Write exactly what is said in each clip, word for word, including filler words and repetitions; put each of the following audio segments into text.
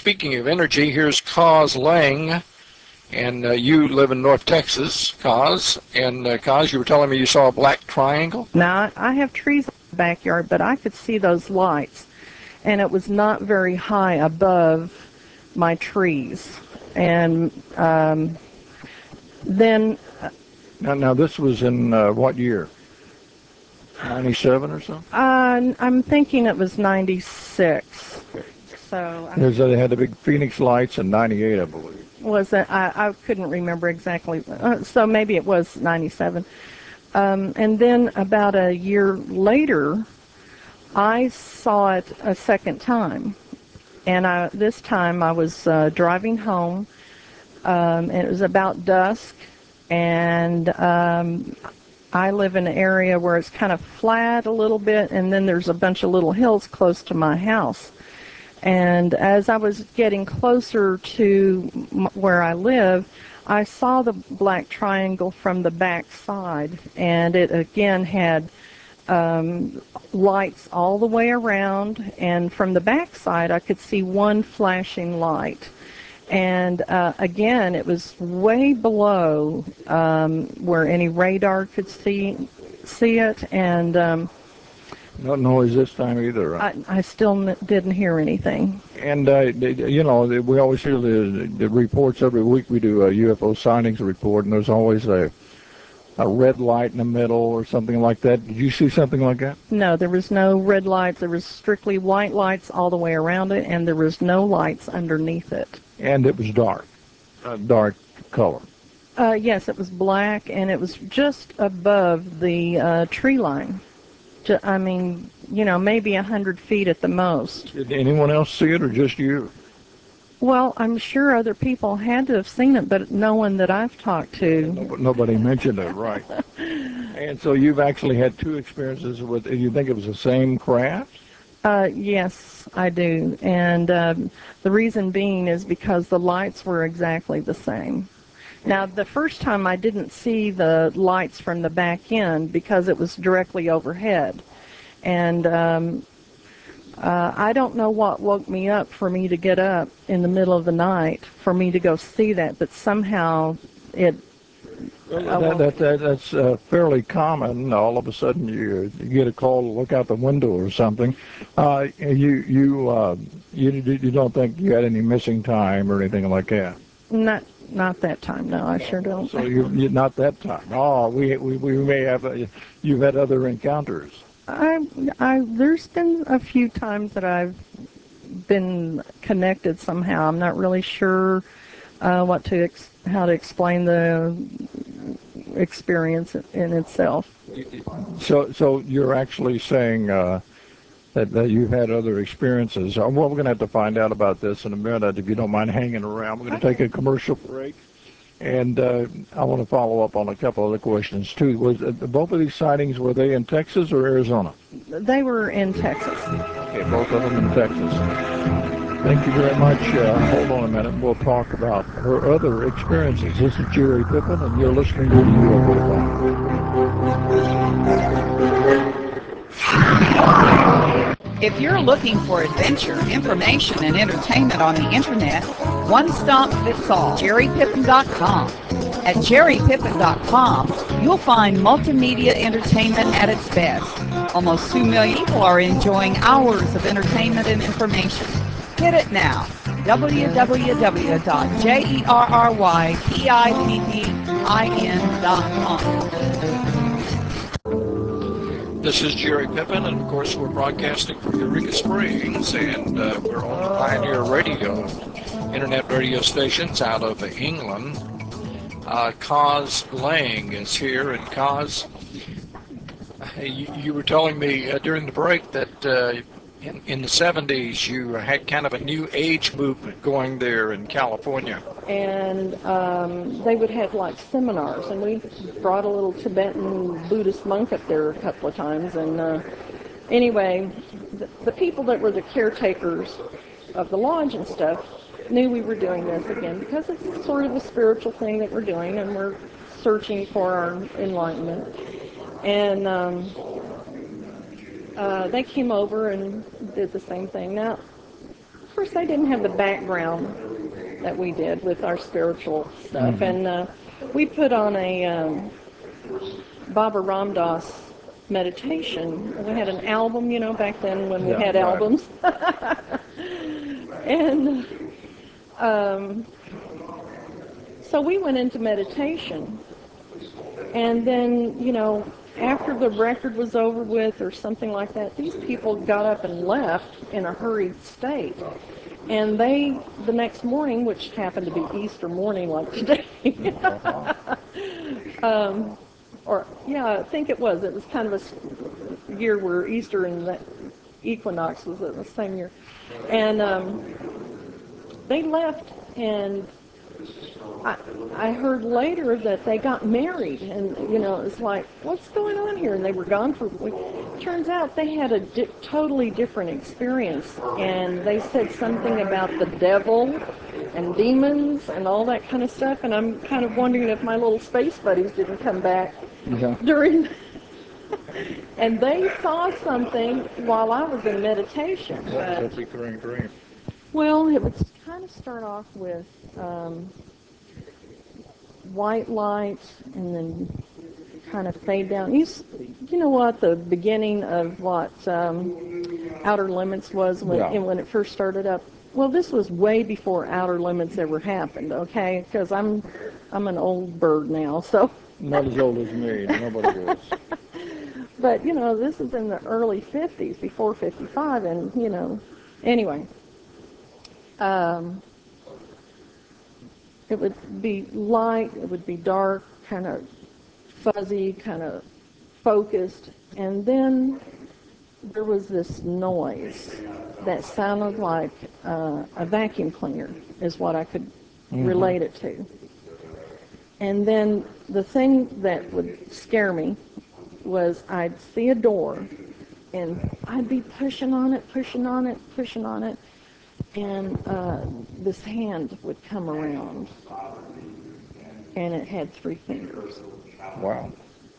speaking of energy, here's Cos Lang, and uh, you live in North Texas, Cos. And uh, Cos, you were telling me you saw a black triangle? Now, I have trees in the backyard, but I could see those lights, and it was not very high above my trees. And um, then... Now, now, this was in uh, what year? ninety-seven or something? Uh, I'm thinking it was ninety-six. Okay. So Because they had the big Phoenix lights in ninety-eight, I believe. Was it? I, I couldn't remember exactly. Uh, so maybe it was ninety-seven. Um, and then about a year later, I saw it a second time. And I, this time I was uh, driving home, um, and it was about dusk, and um, I live in an area where it's kind of flat a little bit, and then there's a bunch of little hills close to my house. And as I was getting closer to m- where I live, I saw the black triangle from the back side, and it again had um, lights all the way around, and from the back side I could see one flashing light. And uh, again, it was way below um, where any radar could see see it, and um, No noise this time either. Right? I, I still n- didn't hear anything. And, uh, you know, we always hear the, the reports every week. We do a U F O sightings report, and there's always a, a red light in the middle or something like that. Did you see something like that? No, there was no red lights. There was strictly white lights all the way around it, and there was no lights underneath it. And it was dark, uh, dark color. Uh, yes, it was black, and it was just above the uh, tree line. Ju- I mean, you know, maybe a hundred feet at the most. Did anyone else see it or just you? Well, I'm sure other people had to have seen it, but no one that I've talked to. Nobody, nobody mentioned it, right. And so you've actually had two experiences with, you think it was the same craft? Uh, yes, I do. And um, the reason being is because the lights were exactly the same. Now, the first time I didn't see the lights from the back end because it was directly overhead. And um, uh, I don't know what woke me up for me to get up in the middle of the night for me to go see that, but somehow it... Well, that, that, that, that's uh, fairly common. All of a sudden you, you get a call to look out the window or something. Uh, you you, uh, you you don't think you had any missing time or anything like that? Not not that time, no, I sure don't. So you, you not that time. Oh, we we, we may have, uh, you've had other encounters. I, I, there's been a few times that I've been connected somehow. I'm not really sure uh, what to ex- how to explain the experience in itself. So so you're actually saying uh, that, that you've had other experiences. Uh, Well, we're going to have to find out about this in a minute if you don't mind hanging around. We're going to take a commercial break. And uh, I want to follow up on a couple other questions, too. Was uh, both of these sightings, were they in Texas or Arizona? They were in Texas. Okay, both of them in Texas. Thank you very much. Uh, hold on a minute. We'll talk about her other experiences. This is Jerry Pippin, and you're listening to the U F O Files. If you're looking for adventure, information, and entertainment on the internet, one stop fits all. Jerry Pippin dot com. At Jerry Pippin dot com, you'll find multimedia entertainment at its best. Almost two million people are enjoying hours of entertainment and information. Hit it now. w w w dot jerry pippin dot com. This is Jerry Pippin, and of course we're broadcasting from Eureka Springs, and uh, we're on the Pioneer Radio, internet radio stations out of England. Uh, Cos Lang is here, and Cos, you, you were telling me uh, during the break that uh, in, in the seventies you had kind of a new age movement going there in California. And um, they would have like seminars, and we brought a little Tibetan Buddhist monk up there a couple of times. And uh, anyway, the, the people that were the caretakers of the lodge and stuff knew we were doing this again because it's sort of a spiritual thing that we're doing, and we're searching for our enlightenment. And um, uh, they came over and did the same thing. Now, course, they didn't have the background that we did with our spiritual stuff. Mm-hmm. And uh, we put on a um, Baba Ram Dass meditation. We had an album, you know, back then when we yeah, had right. albums. And um, so we went into meditation. And then, you know, after the record was over with or something like that, these people got up and left in a hurried state. And they, the next morning, which happened to be Easter morning like today, um, or, yeah, I think it was. It was kind of a year where Easter and the equinox was in the same year. And um, they left, and I, I heard later that they got married, and, you know, it's like, what's going on here? And they were gone for a week. Turns out they had a di- totally different experience, and they said something about the devil and demons and all that kind of stuff, and I'm kind of wondering if my little space buddies didn't come back yeah. during... And they saw something while I was in meditation. What was that recurring dream? Well, it would kind of start off with um, white light and then kind of fade down. You, you know what the beginning of what um, Outer Limits was when, yeah. when it first started up? Well, this was way before Outer Limits ever happened, okay? Because I'm, I'm an old bird now, so... Not as old as me. Nobody is. But, you know, this is in the early fifties, before fifty-five, and, you know, anyway. Um, it would be light, it would be dark, kind of fuzzy, kind of focused, and then there was this noise that sounded like uh, a vacuum cleaner, is what I could mm-hmm. relate it to. And then the thing that would scare me was I'd see a door, and I'd be pushing on it, pushing on it, pushing on it, and uh, this hand would come around, and it had three fingers. Wow.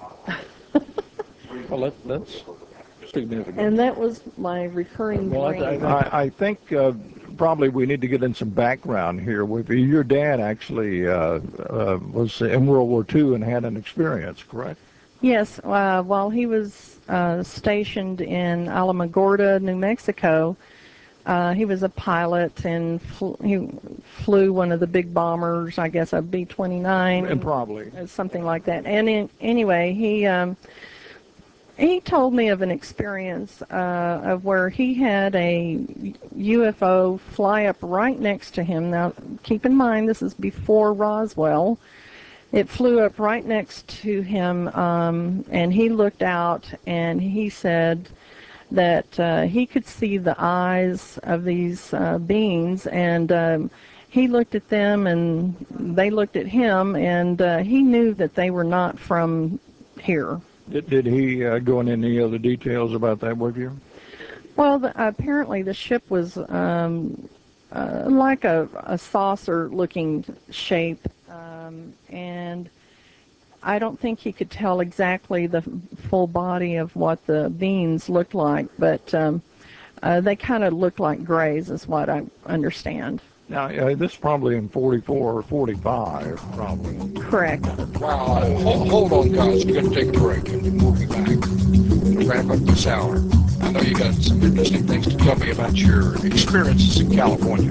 Well, that, that's significant. And that was my recurring well, dream. I, I, I think uh, probably we need to get in some background here. With your dad actually uh, uh, was in World War Two and had an experience, correct? Yes, uh, while he was uh, stationed in Alamogordo, New Mexico, uh, he was a pilot and fl- he flew one of the big bombers, I guess a B twenty-nine. And probably. Something like that. And in, anyway, he um, he told me of an experience uh, of where he had a U F O fly up right next to him. Now, keep in mind, this is before Roswell. It flew up right next to him, um, and he looked out, and he said that uh, he could see the eyes of these uh, beings, and um, he looked at them, and they looked at him, and uh, he knew that they were not from here. Did, did he uh, go into any other details about that with you? Well, the, apparently the ship was um, uh, like a, a saucer-looking shape. Um, and I don't think he could tell exactly the full body of what the beings looked like, but um, uh, they kind of looked like grays is what I understand. Now, uh, this is probably in forty-four or forty-five, probably. Correct. Well, uh, hold, hold on, guys. We're going to take a break, and we'll be back to wrap up this hour. I know you got some interesting things to tell me about your experiences in California.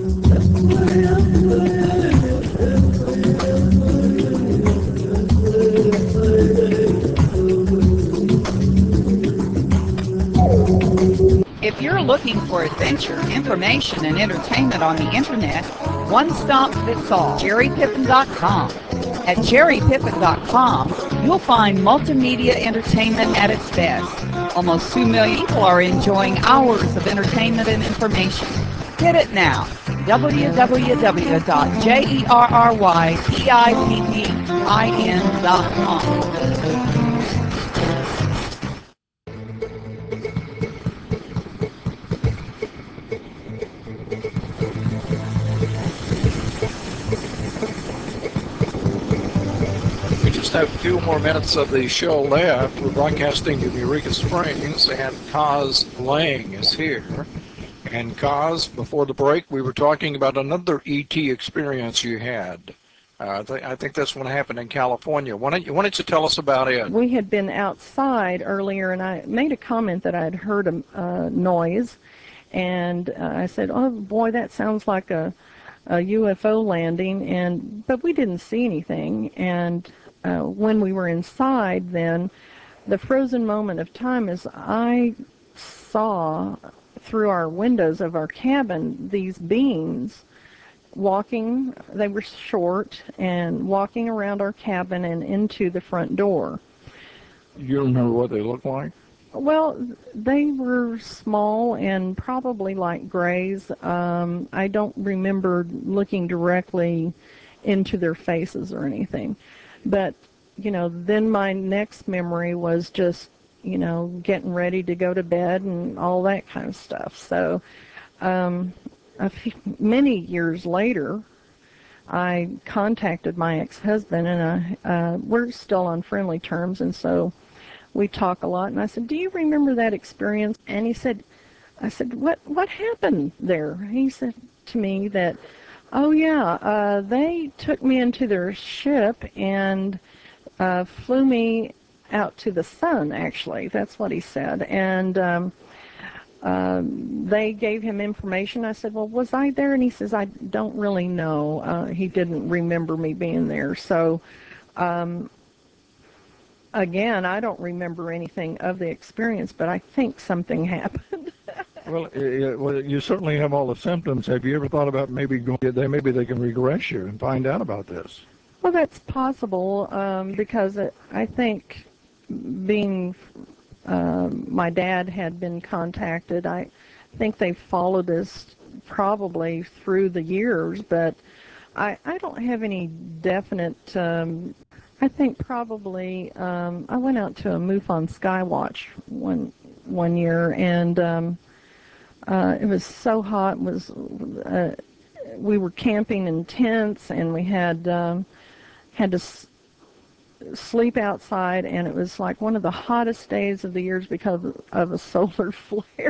If you're looking for adventure, information, and entertainment on the internet, one stop fits all. Jerry Pippen dot com. At Jerry Pippen dot com, you'll find multimedia entertainment at its best. Almost two million people are enjoying hours of entertainment and information. Get it now. w w w dot jerry pippen dot com. We just have a few more minutes of the show left. We're broadcasting in Eureka Springs, and Kaz Lang is here. And Kaz, before the break, we were talking about another E T experience you had. Uh, I, th- I think this one happened in California. Why don't, you, why don't you tell us about it? We had been outside earlier, and I made a comment that I had heard a uh, noise, and uh, I said, "Oh boy, that sounds like a, a U F O landing," and but we didn't see anything. And uh, when we were inside, then the frozen moment of time is I saw through our windows of our cabin these beings walking. They were short and walking around our cabin and into the front door. You remember what they looked like? Well, they were small and probably like grays. Um, I don't remember looking directly into their faces or anything. But, you know, then my next memory was just, you know, getting ready to go to bed and all that kind of stuff. So, um, a few, many years later, I contacted my ex-husband, and I, uh, we're still on friendly terms, and so we talk a lot. And I said, "Do you remember that experience?" And he said, "I said, what what happened there?" He said to me that, "Oh yeah, uh, they took me into their ship and uh, flew me out to the sun. Actually, that's what he said." And um, Um, they gave him information. I said, "Well, was I there?" And he says, "I don't really know." Uh, he didn't remember me being there. So, um, again, I don't remember anything of the experience, but I think something happened. Well, uh, well, you certainly have all the symptoms. Have you ever thought about maybe going, they maybe they can regress you and find out about this? Well, that's possible um, because it, I think being um, my dad had been contacted. I think they followed us probably through the years, but I, I don't have any definite. Um, I think probably um, I went out to a MUFON Skywatch one one year, and um, uh, it was so hot. It was uh, we were camping in tents, and we had um, had to s- sleep outside, and it was like one of the hottest days of the years because of a solar flare.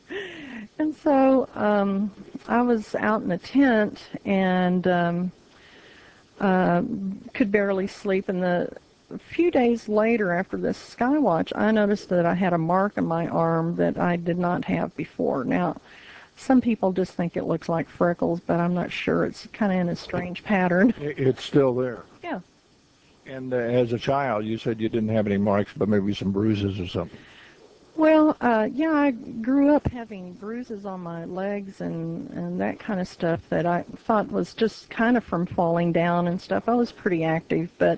And so um, I was out in a tent and um, uh, could barely sleep. And the a few days later, after this Skywatch, I noticed that I had a mark on my arm that I did not have before. Now, some people just think it looks like freckles, but I'm not sure. It's kind of in a strange pattern. It's still there. Yeah. And uh, as a child, you said you didn't have any marks, but maybe some bruises or something. Well, uh, yeah, I grew up having bruises on my legs and, and that kind of stuff that I thought was just kind of from falling down and stuff. I was pretty active, but,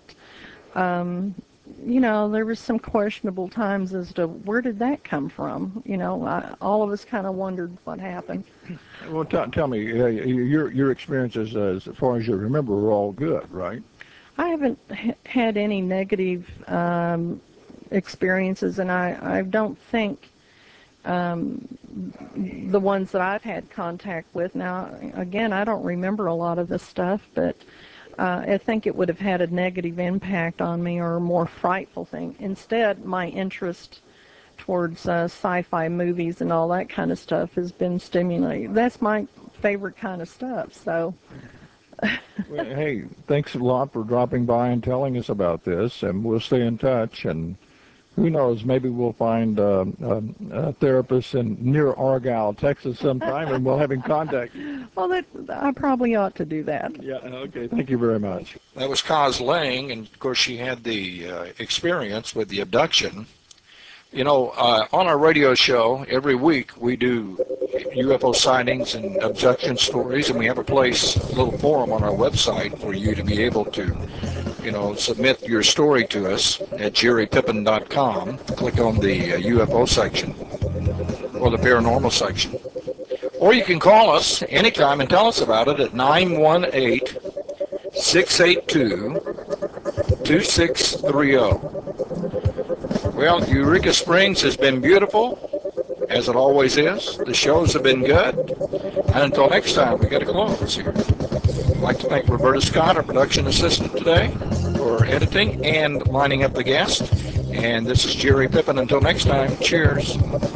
um, you know, there was some questionable times as to where did that come from. You know, I, all of us kind of wondered what happened. Well, t- tell me, uh, your your experiences, uh, as far as you remember, were all good, right? I haven't ha- had any negative um, experiences, and I, I don't think um, the ones that I've had contact with. Now, again, I don't remember a lot of this stuff, but uh, I think it would have had a negative impact on me or a more frightful thing. Instead, my interest towards uh, sci-fi movies and all that kind of stuff has been stimulated. That's my favorite kind of stuff, so... Well, hey, thanks a lot for dropping by and telling us about this, and we'll stay in touch. And who knows, maybe we'll find uh, a, a therapist in near Argyle, Texas, sometime, and we'll have him contact you. Well, that I probably ought to do that. Yeah. Okay. Thank you very much. That was Kaz Lang, and of course she had the uh, experience with the abduction. You know, uh, on our radio show, every week we do U F O sightings and abduction stories, and we have a place, a little forum on our website for you to be able to, you know, submit your story to us at jerry pippin dot com. Click on the uh, U F O section or the paranormal section. Or you can call us anytime and tell us about it at nine one eight, six eight two, two six three zero. Well, Eureka Springs has been beautiful, as it always is. The shows have been good. And until next time, we got to close here. I'd like to thank Roberta Scott, our production assistant today, for editing and lining up the guest. And this is Jerry Pippin. Until next time, cheers.